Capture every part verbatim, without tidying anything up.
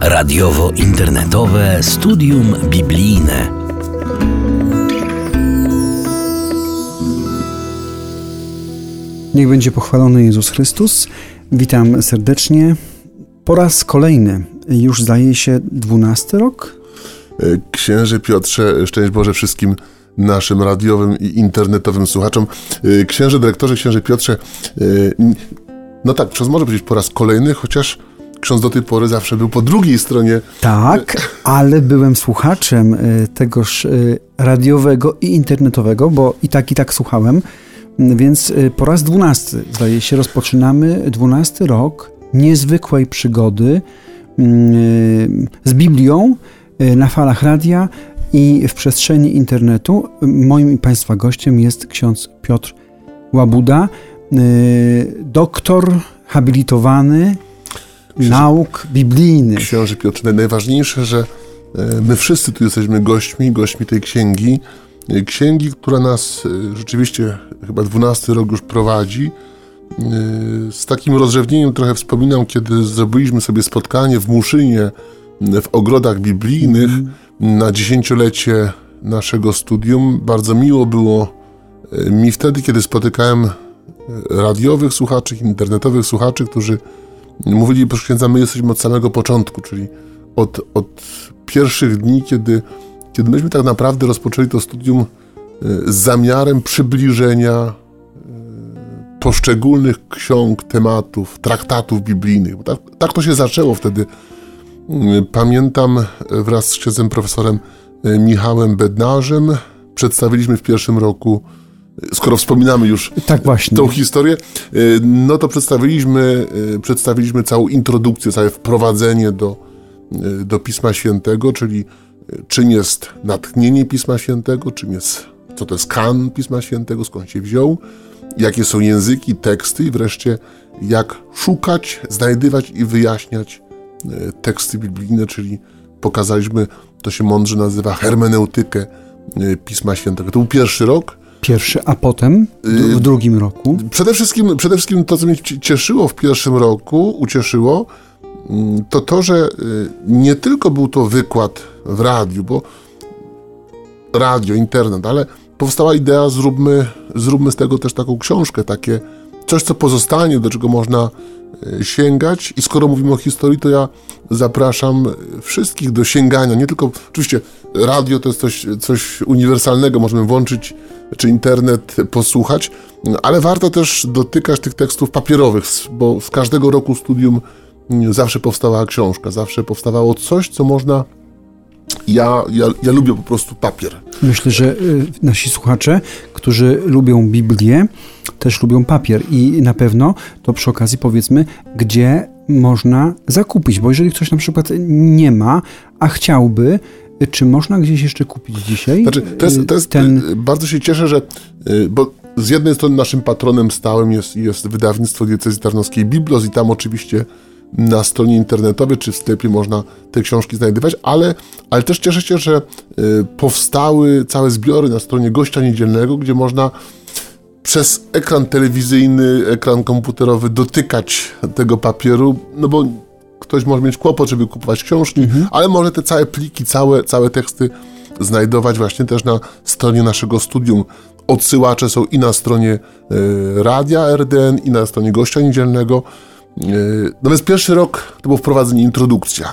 Radiowo-internetowe Studium Biblijne. Niech będzie pochwalony Jezus Chrystus. Witam serdecznie. Po raz kolejny, już zdaje się dwunasty rok? Księże Piotrze, szczęść Boże wszystkim naszym radiowym i internetowym słuchaczom. Księże dyrektorze, księże Piotrze, no tak, ksiądz może powiedzieć po raz kolejny, chociaż ksiądz do tej pory zawsze był po drugiej stronie. Tak, ale byłem słuchaczem tegoż radiowego i internetowego, bo i tak, i tak słuchałem, więc po raz dwunasty, zdaje się, rozpoczynamy dwunasty rok niezwykłej przygody z Biblią na falach radia i w przestrzeni internetu. Moim i Państwa gościem jest ksiądz Piotr Łabuda, doktor habilitowany Księży, nauk biblijnych. Księże Piotrze, najważniejsze, że my wszyscy tu jesteśmy gośćmi, gośćmi tej księgi. Księgi, która nas rzeczywiście chyba dwunasty rok już prowadzi. Z takim rozrzewnieniem trochę wspominam, kiedy zrobiliśmy sobie spotkanie w Muszynie, w ogrodach biblijnych mm. na dziesięciolecie naszego studium. Bardzo miło było mi wtedy, kiedy spotykałem radiowych słuchaczy, internetowych słuchaczy, którzy mówili: proszę księdza, my jesteśmy od samego początku, czyli od, od pierwszych dni, kiedy, kiedy myśmy tak naprawdę rozpoczęli to studium z zamiarem przybliżenia poszczególnych ksiąg, tematów, traktatów biblijnych. Bo tak, tak to się zaczęło wtedy. Pamiętam, wraz z księdzem profesorem Michałem Bednarzem przedstawiliśmy w pierwszym roku, skoro wspominamy już tak właśnie tą historię, no to przedstawiliśmy, przedstawiliśmy całą introdukcję, całe wprowadzenie do, do Pisma Świętego, czyli czym jest natchnienie Pisma Świętego, czym jest, co to jest kanon Pisma Świętego, skąd się wziął, jakie są języki, teksty i wreszcie jak szukać, znajdywać i wyjaśniać teksty biblijne, czyli pokazaliśmy, to się mądrze nazywa hermeneutykę Pisma Świętego. To był pierwszy rok. Pierwszy, a potem w drugim roku? Przede wszystkim, przede wszystkim to, co mnie cieszyło w pierwszym roku, ucieszyło, to to, że nie tylko był to wykład w radiu, bo radio, internet, ale powstała idea, zróbmy, zróbmy z tego też taką książkę, takie coś, co pozostanie, do czego można sięgać. I skoro mówimy o historii, to ja zapraszam wszystkich do sięgania. Nie tylko, oczywiście radio to jest coś, coś uniwersalnego, możemy włączyć, czy internet posłuchać, ale warto też dotykać tych tekstów papierowych, bo z każdego roku studium zawsze powstawała książka, zawsze powstawało coś, co można... Ja, ja, ja lubię po prostu papier. Myślę, że nasi słuchacze, którzy lubią Biblię, też lubią papier i na pewno to przy okazji powiedzmy, gdzie można zakupić, bo jeżeli ktoś na przykład nie ma, a chciałby, czy można gdzieś jeszcze kupić dzisiaj? Znaczy, to jest, to jest ten... Bardzo się cieszę, że, bo z jednej strony naszym patronem stałym jest, jest wydawnictwo Diecezji Tarnowskiej Biblos i tam oczywiście na stronie internetowej czy w sklepie można te książki znajdywać, ale, ale też cieszę się, że powstały całe zbiory na stronie Gościa Niedzielnego, gdzie można przez ekran telewizyjny, ekran komputerowy dotykać tego papieru, no bo ktoś może mieć kłopot, żeby kupować książki, mhm. ale może te całe pliki, całe, całe teksty znajdować właśnie też na stronie naszego studium. Odsyłacze są i na stronie y, Radia R D N, i na stronie Gościa Niedzielnego. No więc pierwszy rok to było wprowadzenie, introdukcja.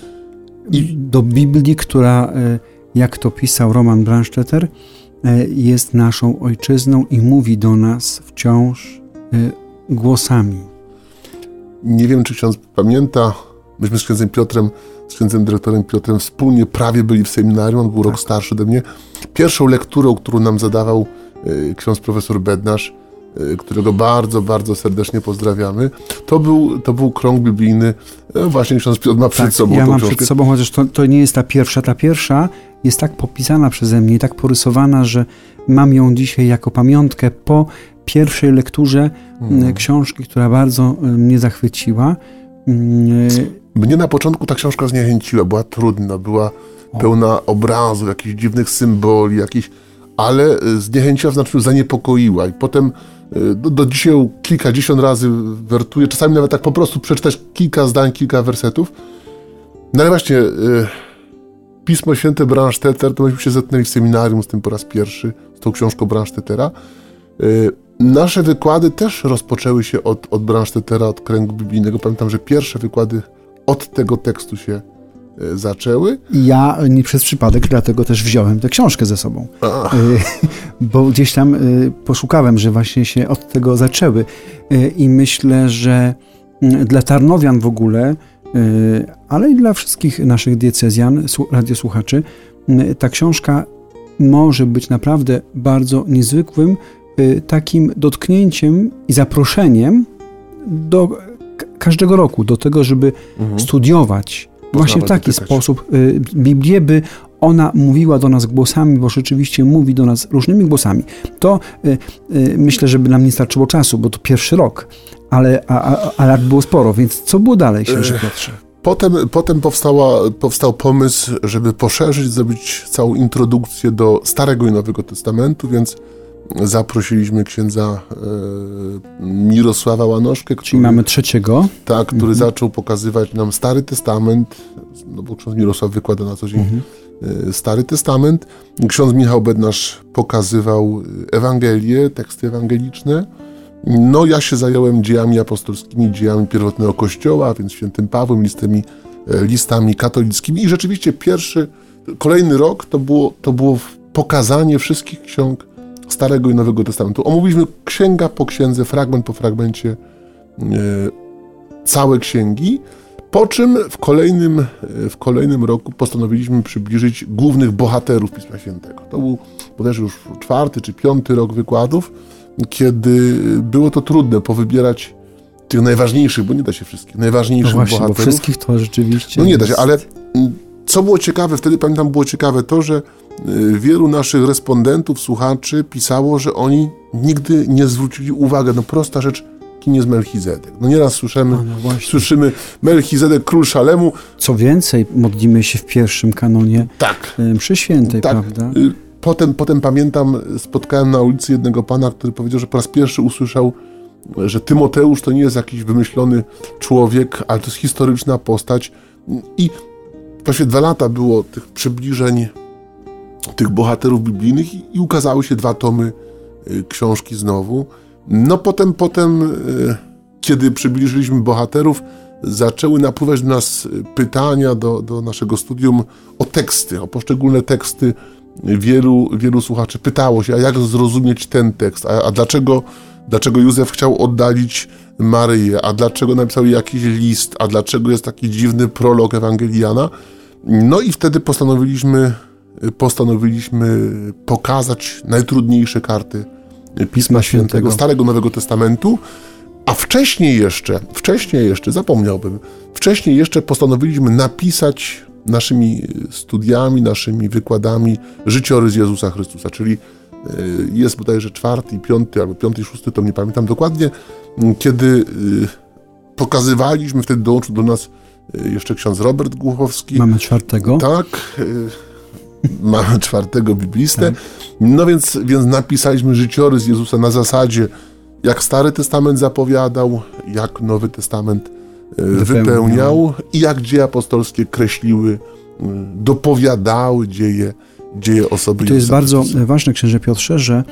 I do Biblii, która, jak to pisał Roman Brandstätter, jest naszą ojczyzną i mówi do nas wciąż głosami. Nie wiem, czy ksiądz pamięta, myśmy z księdzem Piotrem, z księdzem dyrektorem Piotrem wspólnie prawie byli w seminarium, on był tak. rok starszy ode mnie. Pierwszą lekturą, którą nam zadawał ksiądz profesor Bednarz, którego bardzo, bardzo serdecznie pozdrawiamy. To był, to był krąg biblijny. No właśnie ksiądz Piotr ma przed tak, sobą ja tą mam książkę. przed sobą, chociaż to, to nie jest ta pierwsza. Ta pierwsza jest tak popisana przeze mnie i tak porysowana, że mam ją dzisiaj jako pamiątkę po pierwszej lekturze hmm. książki, która bardzo mnie zachwyciła. Mnie na początku ta książka zniechęciła. Była trudna, była o. pełna obrazów, jakichś dziwnych symboli, jakichś, ale zniechęciła, w znaczeniu zaniepokoiła. I potem do, do dzisiaj kilkadziesiąt razy wertuję, czasami nawet tak po prostu przeczytać kilka zdań, kilka wersetów. No ale właśnie, y, Pismo Święte Brandstätter, to myśmy się zetknęli w seminarium z tym po raz pierwszy, z tą książką Brandstättera. Y, nasze wykłady też rozpoczęły się od, od Brandstättera, od kręgu biblijnego. Pamiętam, że pierwsze wykłady od tego tekstu się y, zaczęły. Ja nie przez przypadek, dlatego też wziąłem tę książkę ze sobą. Y, bo gdzieś tam y, poszukałem, że właśnie się od tego zaczęły. Y, I myślę, że y, dla Tarnowian w ogóle, ale i dla wszystkich naszych diecezjan, radiosłuchaczy, ta książka może być naprawdę bardzo niezwykłym takim dotknięciem i zaproszeniem do każdego roku, do tego, żeby mhm. studiować właśnie w taki dotykać. sposób Biblię, by ona mówiła do nas głosami, bo rzeczywiście mówi do nas różnymi głosami. To y, y, myślę, żeby nam nie starczyło czasu, bo to pierwszy rok, ale a, a, a lat było sporo, więc co było dalej, księże Piotrze? Potem, potem powstała, powstał pomysł, żeby poszerzyć, zrobić całą introdukcję do Starego i Nowego Testamentu, więc zaprosiliśmy księdza e, Mirosława Łanoszkę. Który, Czyli mamy trzeciego. Tak, który mhm. zaczął pokazywać nam Stary Testament, no bo ksiądz Mirosław wykłada na co dzień mhm. Stary Testament. Ksiądz Michał Bednarz pokazywał Ewangelię, teksty ewangeliczne. No ja się zająłem dziejami apostolskimi, dziejami pierwotnego Kościoła, więc świętym Pawłem, listami, listami katolickimi. I rzeczywiście pierwszy, kolejny rok to było, to było pokazanie wszystkich ksiąg Starego i Nowego Testamentu. Omówiliśmy księga po księdze, fragment po fragmencie e, całe księgi, po czym w kolejnym, w kolejnym roku postanowiliśmy przybliżyć głównych bohaterów Pisma Świętego. To był bodajże już czwarty czy piąty rok wykładów, kiedy było to trudne powybierać tych najważniejszych, bo nie da się wszystkich, najważniejszych no właśnie, bohaterów. Bo wszystkich to rzeczywiście No nie da się, jest... ale co było ciekawe, wtedy pamiętam było ciekawe to, że wielu naszych respondentów, słuchaczy pisało, że oni nigdy nie zwrócili uwagi, no prosta rzecz, kim jest Melchizedek. No nieraz słyszymy, no słyszymy Melchizedek, król Szalemu. Co więcej, modlimy się w pierwszym kanonie tak. mszy świętej, tak. prawda? Potem, potem pamiętam, spotkałem na ulicy jednego pana, który powiedział, że po raz pierwszy usłyszał, że Tymoteusz to nie jest jakiś wymyślony człowiek, ale to jest historyczna postać. I właśnie dwa lata było tych przybliżeń tych bohaterów biblijnych i, i ukazały się dwa tomy y, książki znowu. No potem, potem y, kiedy przybliżyliśmy bohaterów, zaczęły napływać do nas pytania do, do naszego studium o teksty, o poszczególne teksty. Wielu, wielu słuchaczy pytało się, a jak zrozumieć ten tekst, a, a dlaczego, dlaczego Józef chciał oddalić Maryję, a dlaczego napisał jakiś list, a dlaczego jest taki dziwny prolog Ewangelii Jana. No i wtedy postanowiliśmy, postanowiliśmy pokazać najtrudniejsze karty Pisma Świętego, Starego Nowego Testamentu, a wcześniej jeszcze, wcześniej jeszcze, zapomniałbym, wcześniej jeszcze postanowiliśmy napisać naszymi studiami, naszymi wykładami życiorys Jezusa Chrystusa, czyli jest bodajże czwarty, piąty albo piąty, szósty, to nie pamiętam dokładnie, kiedy pokazywaliśmy, wtedy dołączył do nas jeszcze ksiądz Robert Głuchowski. Mamy czwartego. Tak, mamy czwartego biblistę. Tak. No więc, więc napisaliśmy życiorys Jezusa na zasadzie, jak Stary Testament zapowiadał, jak Nowy Testament wypełniał, wypełniał i jak dzieje apostolskie kreśliły, dopowiadały dzieje, dzieje osoby. To jest bardzo Chrystusa. Ważne, księże Piotrze, że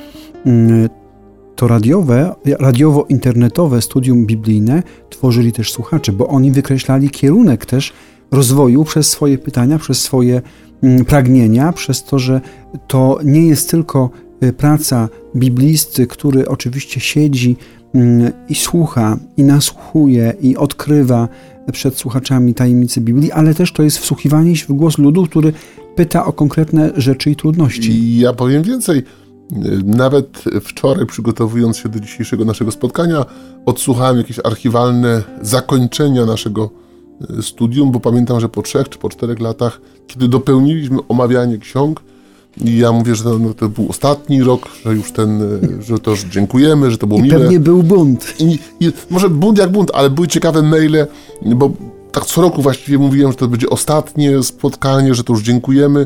to radiowe, radiowo-internetowe studium biblijne tworzyli też słuchacze, bo oni wykreślali kierunek też rozwoju przez swoje pytania, przez swoje pragnienia, przez to, że to nie jest tylko praca biblisty, który oczywiście siedzi i słucha, i nasłuchuje, i odkrywa przed słuchaczami tajemnicy Biblii, ale też to jest wsłuchiwanie się w głos ludu, który pyta o konkretne rzeczy i trudności. I ja powiem więcej. Nawet wczoraj, przygotowując się do dzisiejszego naszego spotkania, odsłuchałem jakieś archiwalne zakończenia naszego studium, bo pamiętam, że po trzech czy po czterech latach, kiedy dopełniliśmy omawianie ksiąg, i ja mówię, że to, no, to był ostatni rok, że już ten, że to już dziękujemy, że to było I miłe. I pewnie był bunt. I, I może bunt jak bunt, ale były ciekawe maile, bo tak co roku właściwie mówiłem, że to będzie ostatnie spotkanie, że to już dziękujemy.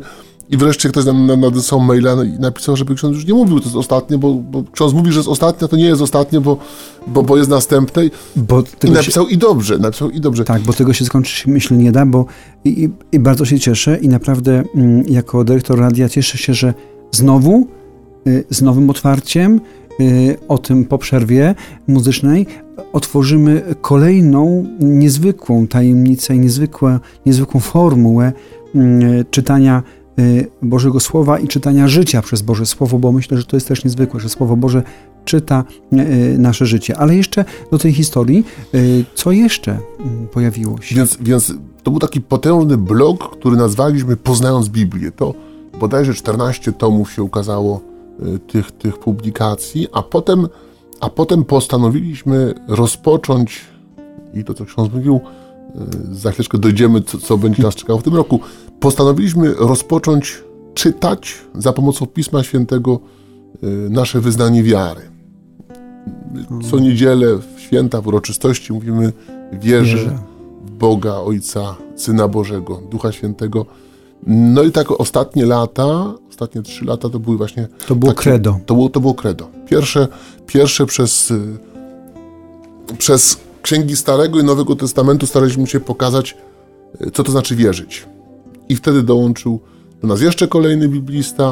I wreszcie ktoś nam nadesłał maila i napisał, żeby ksiądz już nie mówił, to jest ostatnie, bo, bo ksiądz mówi, że jest ostatnie, to nie jest ostatnie, bo, bo, bo jest następne. Bo I napisał się... i dobrze, napisał i dobrze. Tak, bo tego się skończyć, myślę, nie da, bo i, i, i bardzo się cieszę i naprawdę mm, jako dyrektor radia cieszę się, że znowu, y, z nowym otwarciem, y, o tym po przerwie muzycznej, otworzymy kolejną niezwykłą tajemnicę i niezwykłą, niezwykłą formułę y, czytania Bożego Słowa i czytania życia przez Boże Słowo, bo myślę, że to jest też niezwykłe, że Słowo Boże czyta nasze życie. Ale jeszcze do tej historii, co jeszcze pojawiło się? Więc, więc to był taki potężny blok, który nazwaliśmy Poznając Biblię. To bodajże czternaście tomów się ukazało tych, tych publikacji, a potem, a potem postanowiliśmy rozpocząć, i to co ksiądz mówił, za chwileczkę dojdziemy, co, co będzie nas czekało w tym roku, postanowiliśmy rozpocząć czytać za pomocą Pisma Świętego nasze wyznanie wiary. Co niedzielę, w święta, w uroczystości mówimy wierzę, wierzę w Boga, Ojca, Syna Bożego, Ducha Świętego. No i tak ostatnie lata, ostatnie trzy lata to były właśnie... To było takie, credo. To było, to było credo. Pierwsze, pierwsze przez, przez Księgi Starego i Nowego Testamentu staraliśmy się pokazać, co to znaczy wierzyć. I wtedy dołączył do nas jeszcze kolejny biblista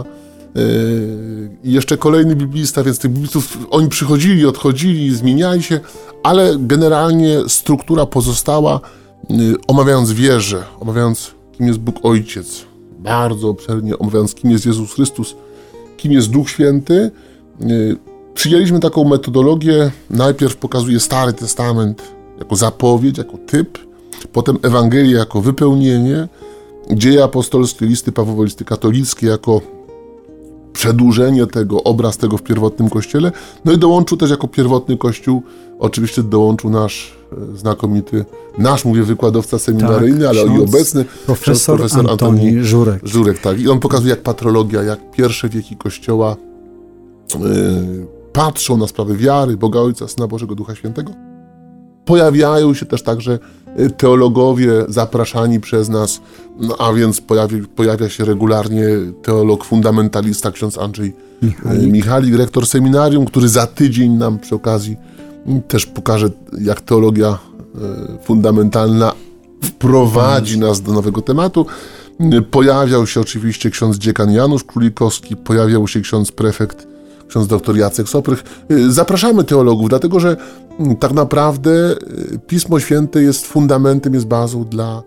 i yy, jeszcze kolejny biblista, więc tych biblistów, oni przychodzili, odchodzili, zmieniali się, ale generalnie struktura pozostała, yy, omawiając wierzę, omawiając, kim jest Bóg Ojciec, bardzo obszernie omawiając, kim jest Jezus Chrystus, kim jest Duch Święty. Yy, przyjęliśmy taką metodologię, najpierw pokazuje Stary Testament jako zapowiedź, jako typ, potem Ewangelię jako wypełnienie, dzieje apostolskie, listy Pawłowe, listy katolickie jako przedłużenie tego, obraz tego w pierwotnym Kościele, no i dołączył też jako pierwotny Kościół, oczywiście dołączył nasz znakomity, nasz, mówię, wykładowca seminaryjny, tak, ale i obecny profesor, profesor Antoni, Antoni Żurek. Żurek, tak. I on pokazuje, jak patrologia, jak pierwsze wieki Kościoła yy, patrzą na sprawy wiary, Boga Ojca, Syna Bożego, Ducha Świętego. Pojawiają się też także teologowie zapraszani przez nas, no a więc pojawi, pojawia się regularnie teolog fundamentalista, ksiądz Andrzej Michalik. Michalik, rektor seminarium, który za tydzień nam przy okazji też pokaże, jak teologia fundamentalna wprowadzi nas do nowego tematu. Pojawiał się oczywiście ksiądz dziekan Janusz Królikowski, pojawiał się ksiądz prefekt, ksiądz doktor Jacek Soprych. Zapraszamy teologów, dlatego że tak naprawdę Pismo Święte jest fundamentem, jest bazą dla,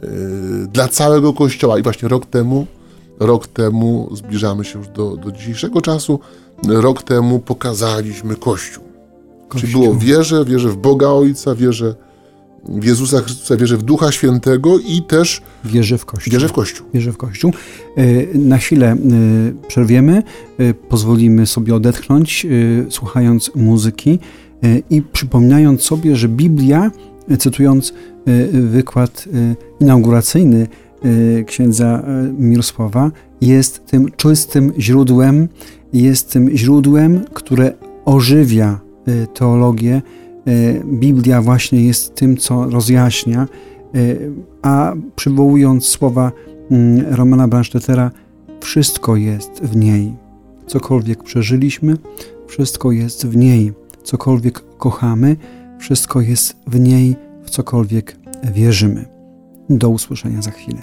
dla całego Kościoła. I właśnie rok temu, rok temu zbliżamy się już do, do dzisiejszego czasu, rok temu pokazaliśmy Kościół. Kościół. Czyli było wierzę, wierzę w Boga Ojca, wierzę w Jezusa Chrystusa, wierzę w Ducha Świętego i też wierzę w Kościół. Wierzę w Kościół. Wierzę w Kościół. Na chwilę przerwiemy, pozwolimy sobie odetchnąć, słuchając muzyki i przypominając sobie, że Biblia, cytując wykład inauguracyjny księdza Mirosława, jest tym czystym źródłem, jest tym źródłem, które ożywia teologię. Biblia właśnie jest tym, co rozjaśnia, a przywołując słowa Romana Brandstättera, wszystko jest w niej. Cokolwiek przeżyliśmy, wszystko jest w niej. Cokolwiek kochamy, wszystko jest w niej, w cokolwiek wierzymy. Do usłyszenia za chwilę.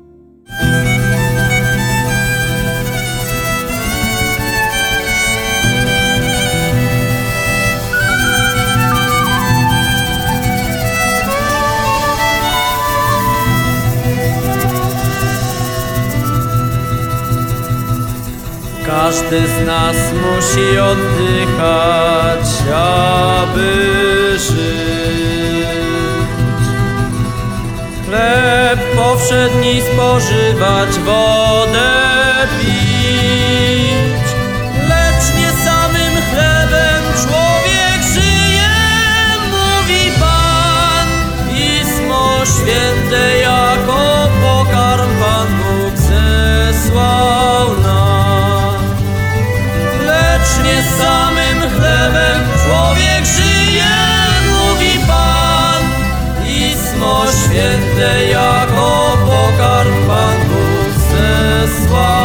Każdy z nas musi oddychać, aby żyć. Chleb powszedni spożywać, wodę pić. Lecz nie samym chlebem człowiek żyje, mówi Pan. Pismo Święte jako pokarm Pan Bóg zesłał nam. Nie samym chlebem człowiek żyje, mówi Pan. Pismo Święte jako pokarm Pan Bóg zesłał.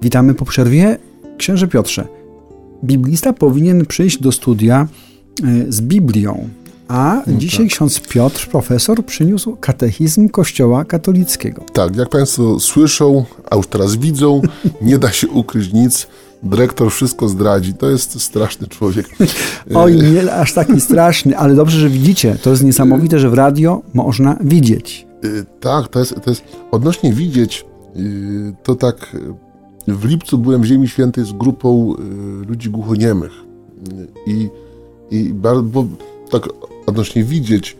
Witamy po przerwie. Księże Piotrze, biblista powinien przyjść do studia z Biblią, a no dzisiaj tak. Ksiądz Piotr, profesor, przyniósł katechizm Kościoła katolickiego. Tak, jak Państwo słyszą, a już teraz widzą, nie da się ukryć nic. Dyrektor wszystko zdradzi. To jest straszny człowiek. Oj, nie aż taki straszny, ale dobrze, że widzicie. To jest niesamowite, że w radio można widzieć. Tak, to jest, to jest odnośnie widzieć, to tak w lipcu byłem w Ziemi Świętej z grupą ludzi głuchoniemych i, i bardzo, bo tak odnośnie widzieć,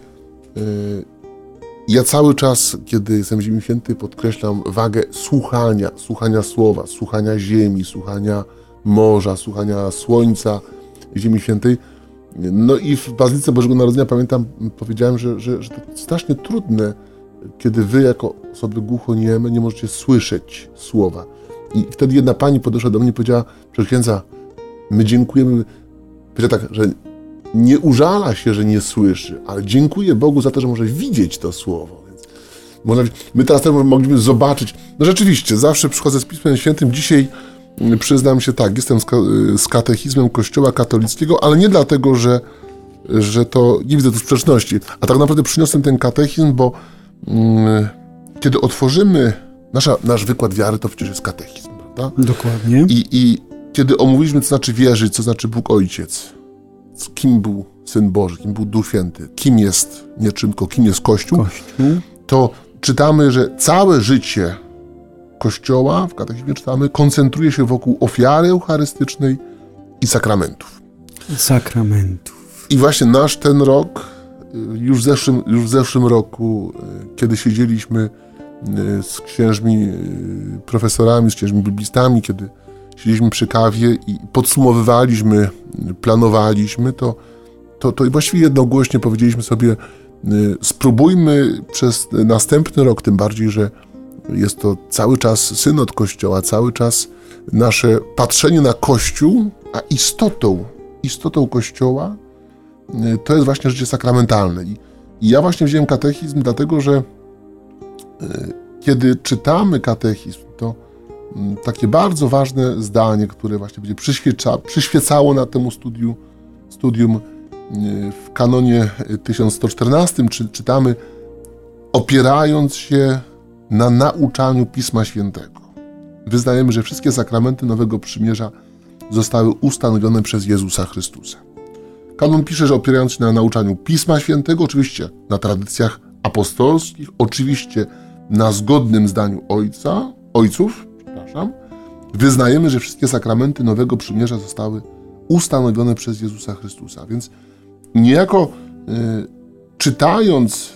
ja cały czas, kiedy jestem w Ziemi Świętej, podkreślam wagę słuchania, słuchania słowa, słuchania ziemi, słuchania morza, słuchania słońca w Ziemi Świętej. No i w Bazylice Bożego Narodzenia pamiętam, powiedziałem, że, że, że to strasznie trudne, kiedy wy jako osoby głuchonieme nie możecie słyszeć słowa. I wtedy jedna pani podeszła do mnie i powiedziała, że księdza, my dziękujemy, powiedziała tak, że nie użala się, że nie słyszy, ale dziękuję Bogu za to, że może widzieć to słowo. Więc można, my teraz też mogliśmy zobaczyć. No rzeczywiście, zawsze przychodzę z Pismem Świętym. Dzisiaj przyznam się tak, jestem z, ka- z katechizmem Kościoła katolickiego, ale nie dlatego, że, że to, nie widzę tu sprzeczności, a tak naprawdę przyniosłem ten katechizm, bo mm, kiedy otworzymy nasza, nasz wykład wiary, to przecież jest katechizm, prawda? Dokładnie. I, I kiedy omówiliśmy, co znaczy wierzyć, co znaczy Bóg Ojciec, kim był Syn Boży, kim był Duch Święty, kim jest, nie czym, tylko kim jest Kościół, Kościół, to czytamy, że całe życie Kościoła, w katechizmie czytamy, koncentruje się wokół ofiary eucharystycznej i sakramentów. Sakramentów. I właśnie nasz ten rok, już w zeszłym, już w zeszłym roku, kiedy siedzieliśmy z księżmi, profesorami, z księżmi biblistami, kiedy siedzieliśmy przy kawie i podsumowywaliśmy, planowaliśmy, to, to, to właściwie jednogłośnie powiedzieliśmy sobie, spróbujmy przez następny rok, tym bardziej, że jest to cały czas synod Kościoła, cały czas nasze patrzenie na Kościół, a istotą, istotą Kościoła to jest właśnie życie sakramentalne. I, i ja właśnie wziąłem katechizm, dlatego że kiedy czytamy katechizm, to takie bardzo ważne zdanie, które właśnie będzie przyświeca, przyświecało na temu studiu, studium w kanonie tysiąc sto czternastym, czy, czytamy, opierając się na nauczaniu Pisma Świętego. Wyznajemy, że wszystkie sakramenty Nowego Przymierza zostały ustanowione przez Jezusa Chrystusa. Kanon pisze, że opierając się na nauczaniu Pisma Świętego, oczywiście na tradycjach apostolskich, oczywiście na zgodnym zdaniu Ojca, Ojców, przepraszam, wyznajemy, że wszystkie sakramenty Nowego Przymierza zostały ustanowione przez Jezusa Chrystusa. Więc niejako y, czytając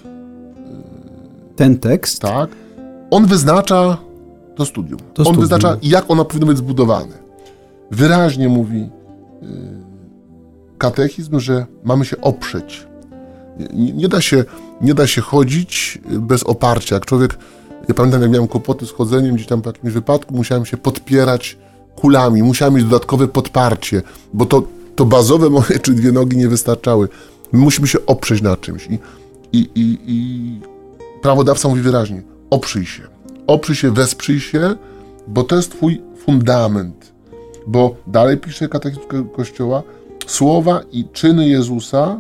y, ten tekst, tak, on wyznacza to studium. To on studium. wyznacza, jak ono powinno być zbudowane. Wyraźnie mówi y, katechizm, że mamy się oprzeć. Nie, nie, da się, nie da się chodzić bez oparcia. Jak człowiek, ja pamiętam, jak miałem kłopoty z chodzeniem, gdzieś tam po jakimś wypadku, musiałem się podpierać kulami, musiałem mieć dodatkowe podparcie, bo to, to bazowe moje czy dwie nogi nie wystarczały. My musimy się oprzeć na czymś. I, i, i, i prawodawca mówi wyraźnie, oprzyj się. Oprzyj się, wesprzyj się, bo to jest twój fundament. Bo dalej pisze katechizm Kościoła, słowa i czyny Jezusa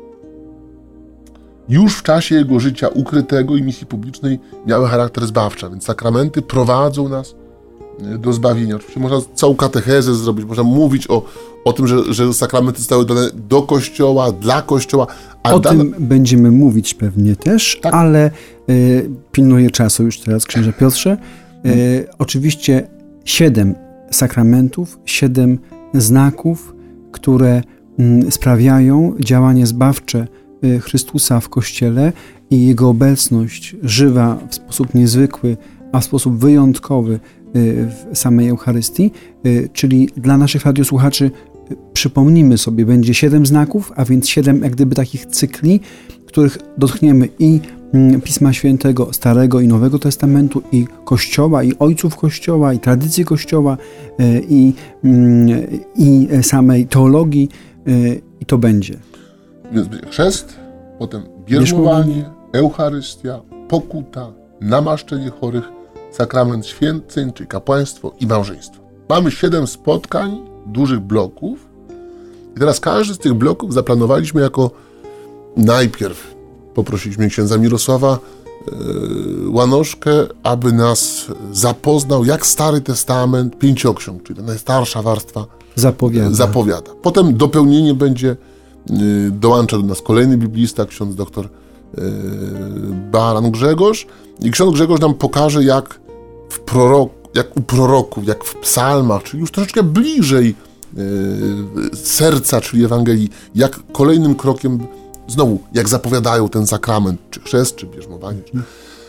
już w czasie Jego życia ukrytego i misji publicznej miały charakter zbawczy, więc sakramenty prowadzą nas do zbawienia. Oczywiście można całą katechezę zrobić, można mówić o, o tym, że, że sakramenty zostały dane do Kościoła, dla Kościoła. A o dane... tym będziemy mówić pewnie też, tak. ale y, pilnuję czasu już teraz, księże Piotrze. Y, hmm. Oczywiście siedem sakramentów, siedem znaków, które y, sprawiają działanie zbawcze y, Chrystusa w Kościele i Jego obecność żywa w sposób niezwykły, a w sposób wyjątkowy w samej Eucharystii, czyli dla naszych radiosłuchaczy przypomnijmy sobie, będzie siedem znaków, a więc siedem jak gdyby takich cykli, których dotkniemy i Pisma Świętego, Starego i Nowego Testamentu, i Kościoła, i ojców Kościoła, i tradycji Kościoła, i, i samej teologii, i to będzie. Więc będzie chrzest, potem bierzmowanie, Eucharystia, pokuta, namaszczenie chorych, sakrament święceń, czyli kapłaństwo i małżeństwo. Mamy siedem spotkań, dużych bloków i teraz każdy z tych bloków zaplanowaliśmy jako najpierw poprosiliśmy księdza Mirosława yy, Łanoszkę, aby nas zapoznał, jak Stary Testament, Pięcioksiąg, czyli ta najstarsza warstwa, zapowiada. zapowiada. Potem dopełnienie będzie, yy, dołącza do nas kolejny biblista, ksiądz doktor yy, Baran Grzegorz i ksiądz Grzegorz nam pokaże, jak w proroku, jak u proroków, jak w psalmach, czyli już troszeczkę bliżej yy, serca, czyli Ewangelii, jak kolejnym krokiem znowu, jak zapowiadają ten sakrament, czy chrzest, czy bierzmowanie. Czy...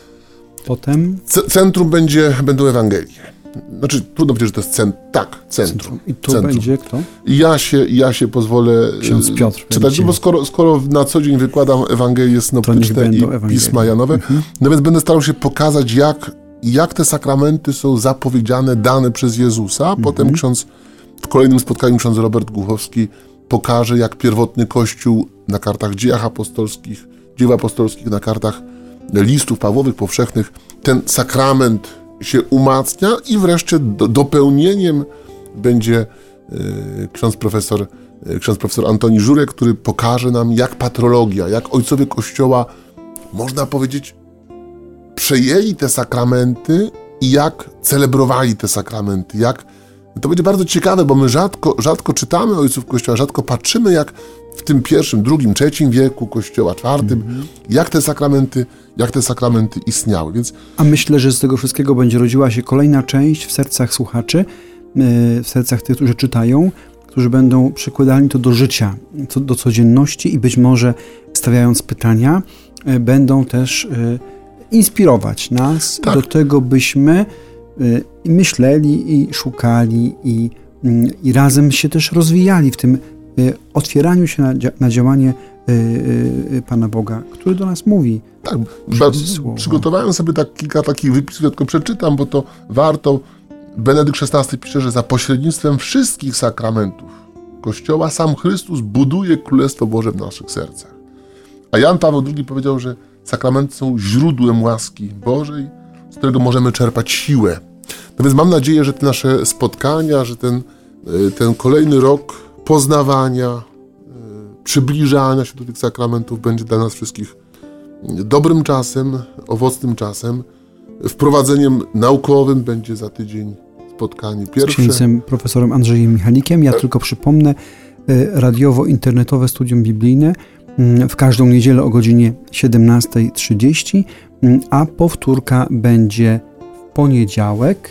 Potem? C- centrum będzie, będą Ewangelie. Znaczy, trudno powiedzieć, że to jest centrum. Tak, centrum. centrum. I tu centrum. będzie kto? I ja się, ja się pozwolę Ksiądz Piotr czytać, będzie. bo skoro, skoro na co dzień wykładam Ewangelie synoptyczne i Ewangelie. Pisma Janowe, mhm. no więc będę starał się pokazać, jak, jak te sakramenty są zapowiedziane, dane przez Jezusa. Mhm. Potem ksiądz, w kolejnym spotkaniu ksiądz Robert Głuchowski pokaże, jak pierwotny Kościół na kartach dziejach apostolskich, dzieł apostolskich, na kartach listów Pawłowych powszechnych, ten sakrament się umacnia i wreszcie do, dopełnieniem będzie y, ksiądz profesor, y, ksiądz profesor Antoni Żurek, który pokaże nam, jak patrologia, jak ojcowie Kościoła, można powiedzieć, przejęli te sakramenty i jak celebrowali te sakramenty, jak to będzie bardzo ciekawe, bo my rzadko, rzadko czytamy ojców Kościoła, rzadko patrzymy, jak w tym pierwszym, drugim, trzecim wieku Kościoła, czwartym, mm-hmm. jak te sakramenty, jak te sakramenty istniały. Więc... A myślę, że z tego wszystkiego będzie rodziła się kolejna część w sercach słuchaczy, w sercach tych, którzy czytają, którzy będą przykładali to do życia, do codzienności i być może stawiając pytania, będą też inspirować nas tak. do tego, byśmy i myśleli, i szukali, i, i razem się też rozwijali w tym otwieraniu się na, na działanie Pana Boga, który do nas mówi. Tak, przygotowałem sobie tak, kilka takich wypisów, ja tylko przeczytam, bo to warto. Benedykt szesnasty pisze, że za pośrednictwem wszystkich sakramentów Kościoła sam Chrystus buduje Królestwo Boże w naszych sercach. A Jan Paweł drugi powiedział, że sakramenty są źródłem łaski Bożej, z którego możemy czerpać siłę. No więc mam nadzieję, że te nasze spotkania, że ten, ten kolejny rok poznawania, przybliżania się do tych sakramentów będzie dla nas wszystkich dobrym czasem, owocnym czasem. Wprowadzeniem naukowym będzie za tydzień spotkanie pierwsze. Z księdzem profesorem Andrzejem Michalikiem. Ja tylko przypomnę, radiowo-internetowe studium biblijne w każdą niedzielę o godzinie siedemnasta trzydzieści, a powtórka będzie w poniedziałek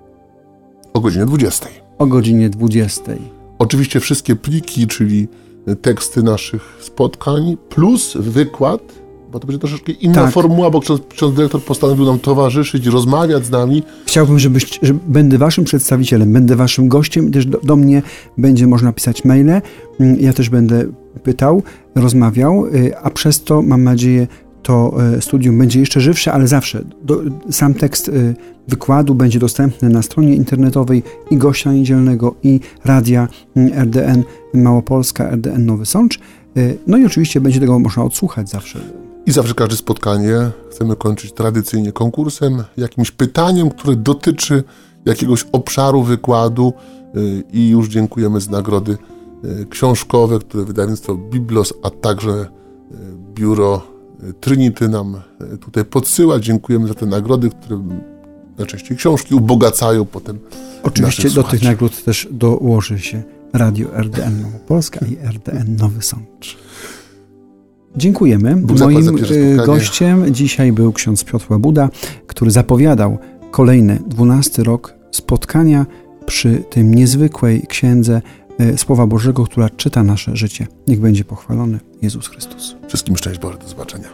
o godzinie dwudziestej. O godzinie dwudziestej. Oczywiście wszystkie pliki, czyli teksty naszych spotkań, plus wykład, bo to będzie troszeczkę inna tak. formuła, bo ksiądz, ksiądz dyrektor postanowił nam towarzyszyć, rozmawiać z nami. Chciałbym, żebyś, że będę waszym przedstawicielem, będę waszym gościem i też do, do mnie będzie można pisać maile. Ja też będę pytał, rozmawiał, a przez to, mam nadzieję, to studium będzie jeszcze żywsze, ale zawsze do, sam tekst wykładu będzie dostępny na stronie internetowej i Gościa Niedzielnego, i radia R D N Małopolska, R D N Nowy Sącz. No i oczywiście będzie tego można odsłuchać zawsze. I zawsze każde spotkanie chcemy kończyć tradycyjnie konkursem, jakimś pytaniem, które dotyczy jakiegoś obszaru wykładu i już dziękujemy za nagrody książkowe, które wydawnictwo Biblos, a także biuro Trinity nam tutaj podsyła. Dziękujemy za te nagrody, które najczęściej książki ubogacają potem. Oczywiście do tych nagród też dołoży się Radio R D N Małopolska i R D N Nowy Sącz. Dziękujemy. Bóg Moim gościem dzisiaj był ksiądz Piotr Łabuda, który zapowiadał kolejny, dwunasty rok spotkania przy tym niezwykłej księdze Słowa Bożego, która czyta nasze życie. Niech będzie pochwalony Jezus Chrystus. Wszystkim szczęść Boże, do zobaczenia.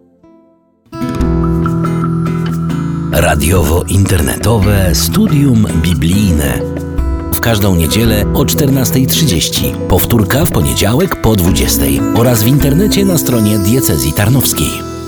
Radiowo-internetowe studium biblijne. W każdą niedzielę o czternasta trzydzieści. Powtórka w poniedziałek po dwudziestej oraz w internecie na stronie diecezji tarnowskiej.